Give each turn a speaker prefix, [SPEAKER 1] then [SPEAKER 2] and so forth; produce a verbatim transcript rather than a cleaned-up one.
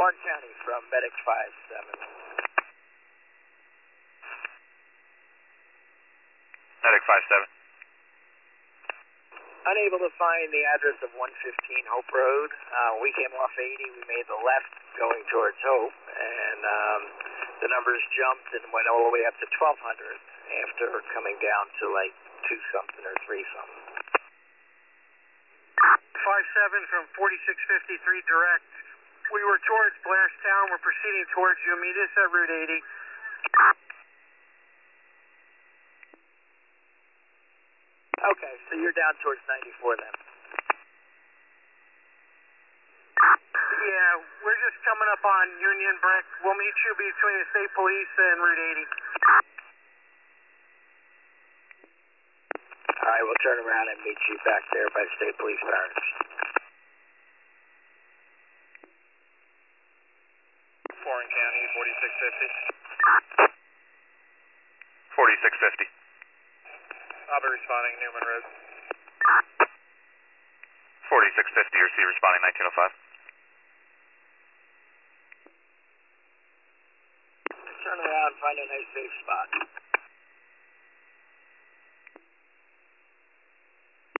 [SPEAKER 1] Warren County from Medic five seven.
[SPEAKER 2] Medic five seven.
[SPEAKER 1] Unable to find the address of one fifteen Hope Road. Uh, we came off eighty, we made the left going towards Hope, and um, the numbers jumped and went all the way up to twelve hundred after coming down to like two something or three something.
[SPEAKER 3] five seven from forty-six fifty-three direct. We were towards Blairstown. We're proceeding towards you. Meet us at Route eighty.
[SPEAKER 1] Okay, so you're down towards ninety-four then.
[SPEAKER 3] Yeah, we're just coming up on Union Brick. We'll meet you between the State Police and Route eighty.
[SPEAKER 1] All right, we'll turn around and meet you back there by State Police Barracks.
[SPEAKER 3] Warren County, forty-six fifty.
[SPEAKER 2] forty-six fifty.
[SPEAKER 3] I'll be responding, Newman Road.
[SPEAKER 2] forty-six fifty, or C responding nineteen oh five.
[SPEAKER 1] Turn around, find a nice safe spot.